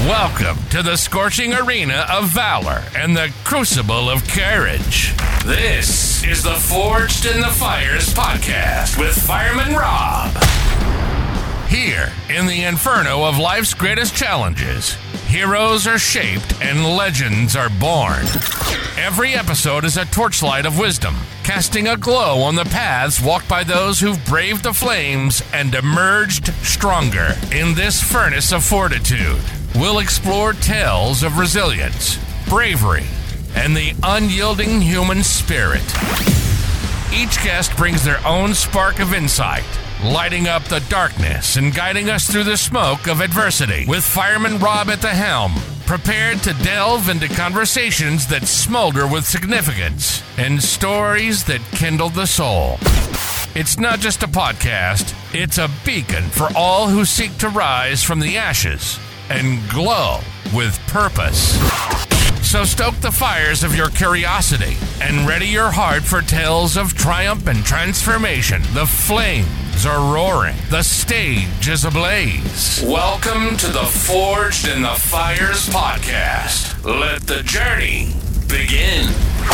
Welcome to the scorching arena of valor and the crucible of courage. This is the Forged in the Fires podcast with Fireman Rob. Here, in the inferno of life's greatest challenges, heroes are shaped and legends are born. Every episode is a torchlight of wisdom, casting a glow on the paths walked by those who've braved the flames and emerged stronger. In this furnace of fortitude, we'll explore tales of resilience, bravery, and the unyielding human spirit. Each guest brings their own spark of insight, lighting up the darkness and guiding us through the smoke of adversity. With Fireman Rob at the helm, prepared to delve into conversations that smolder with significance and stories that kindle the soul. It's not just a podcast, it's a beacon for all who seek to rise from the ashes and glow with purpose. So stoke the fires of your curiosity and ready your heart for tales of triumph and transformation. The flames are roaring. The stage is ablaze. Welcome to the Forged in the Fires podcast. Let the journey begin.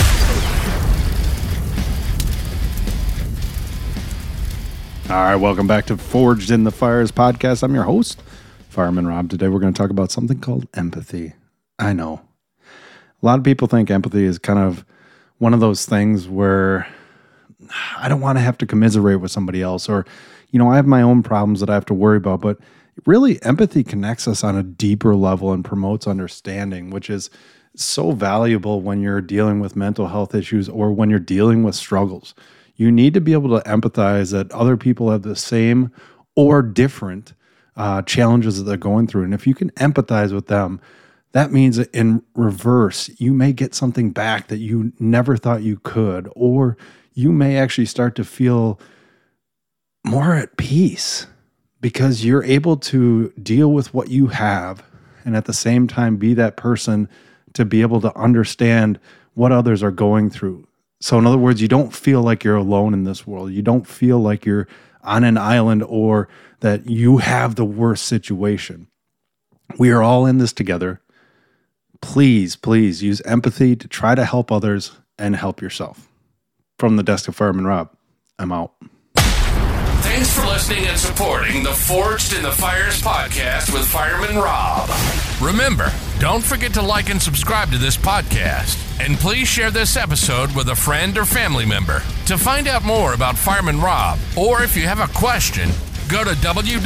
All right, welcome back to Forged in the Fires podcast. I'm your host, Fireman Rob. Today we're going to talk about something called empathy. I know. A lot of people think empathy is kind of one of those things where I don't want to have to commiserate with somebody else, or, I have my own problems that I have to worry about. But really, empathy connects us on a deeper level and promotes understanding, which is so valuable when you're dealing with mental health issues or when you're dealing with struggles. You need to be able to empathize that other people have the same or different challenges that they're going through. And if you can empathize with them, that means in reverse, you may get something back that you never thought you could, or you may actually start to feel more at peace because you're able to deal with what you have and at the same time be that person to be able to understand what others are going through. So in other words, you don't feel like you're alone in this world. You don't feel like you're on an island or that you have the worst situation. We are all in this together. Please use empathy to try to help others and help yourself. From the desk of Fireman Rob, I'm out. Thanks for listening and supporting the Forged in the Fires podcast with Fireman Rob. Remember, don't forget to like and subscribe to this podcast. And please share this episode with a friend or family member. To find out more about Fireman Rob, or if you have a question, go to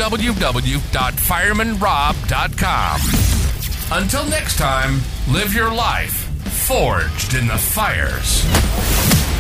www.firemanrob.com. Until next time, live your life forged in the fires.